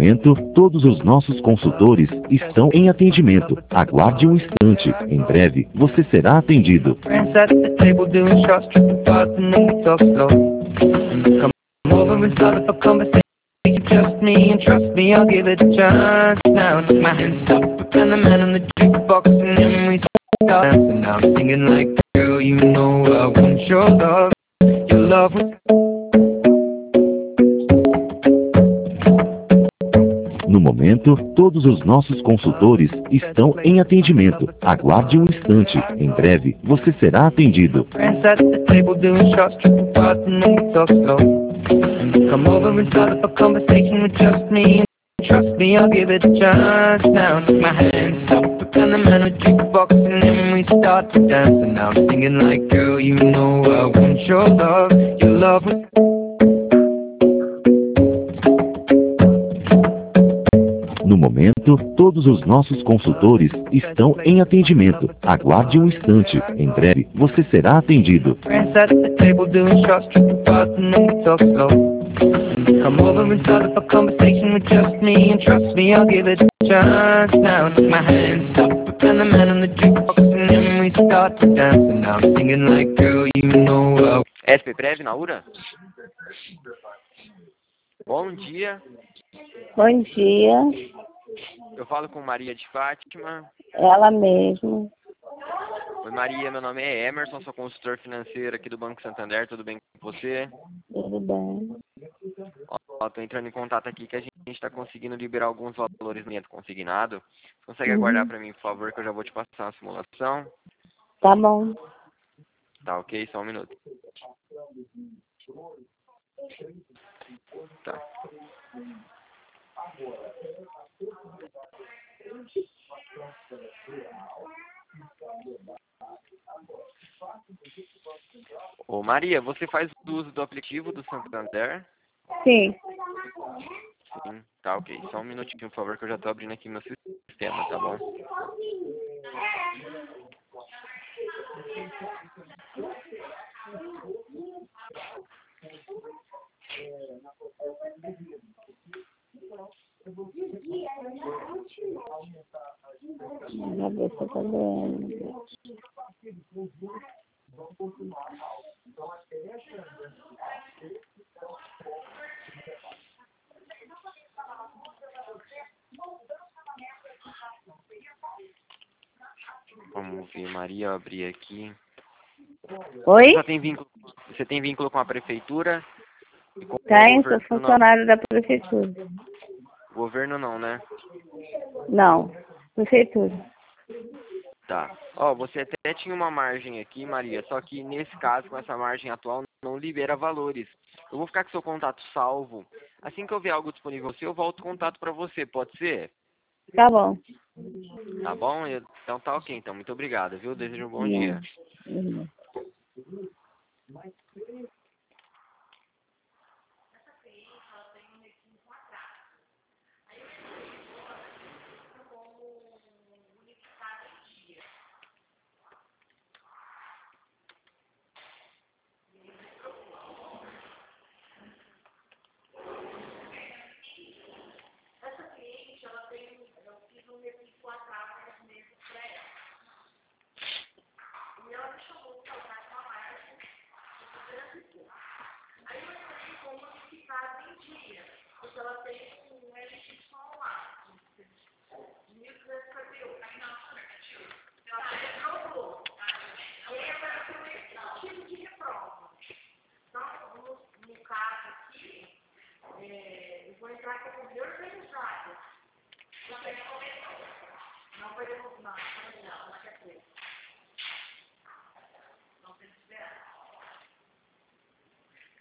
momento, todos os nossos consultores estão em atendimento. Aguarde um instante. Em breve, você será atendido. Trust me and trust me, I'll give it a chance. Now take my hands up and the man on the jukebox and then we start dancing. Now I'm singing like, girl, you know I want your love. Your love was... No momento, todos os nossos consultores estão em atendimento. Aguarde um instante. Em breve, você será atendido. Come over and start up a conversation with just me. Trust me, I'll give it a chance. Now take my hands up and the man with jukebox and then we start to dance. And now I'm singing like, girl, you know I want your love. Your love was... No momento, todos os nossos consultores estão em atendimento. Aguarde um instante. Em breve, você será atendido. Come over and start up a conversation with just me. And trust me, I'll give it a chance. Now take my hands up and the man on the jukebox and then we start to dance. And now I'm singing like, girl, you know I... SPPrev na URA? Bom dia. Bom dia. Eu falo com Maria de Fátima. Ela mesmo. Oi, Maria, meu nome é Emerson, sou consultor financeiro aqui do Banco Santander, tudo bem com você? Tudo bem. Tô entrando em contato aqui que a gente está conseguindo liberar alguns valores no cliente consignado. Você consegue aguardar para mim, por favor, que eu já vou te passar uma simulação? Tá bom. Tá, ok, só um minuto. Tá. Ô Maria, você faz uso do aplicativo do Santander? Sim. Sim, tá ok. Só um minutinho, por favor, que eu já tô abrindo aqui meu sistema, tá bom? Já ver se eu tô vendo. Vamos ver, Maria, eu abri aqui. Oi? Você tem vínculo com a prefeitura? Tem, sou funcionário da prefeitura. Governo não, né? Não, prefeitura. Tá. Ó, você até tinha uma margem aqui, Maria, só que nesse caso, com essa margem atual, não libera valores. Eu vou ficar com seu contato salvo. Assim que eu ver algo disponível eu volto o contato para você, pode ser? Tá bom. Tá bom? Então tá ok, então. Muito obrigado, viu? Desejo um bom dia. Vou entrar com o meu beneficiário. Não foi devolvido. Não foi devolvido. Não, não quer dizer.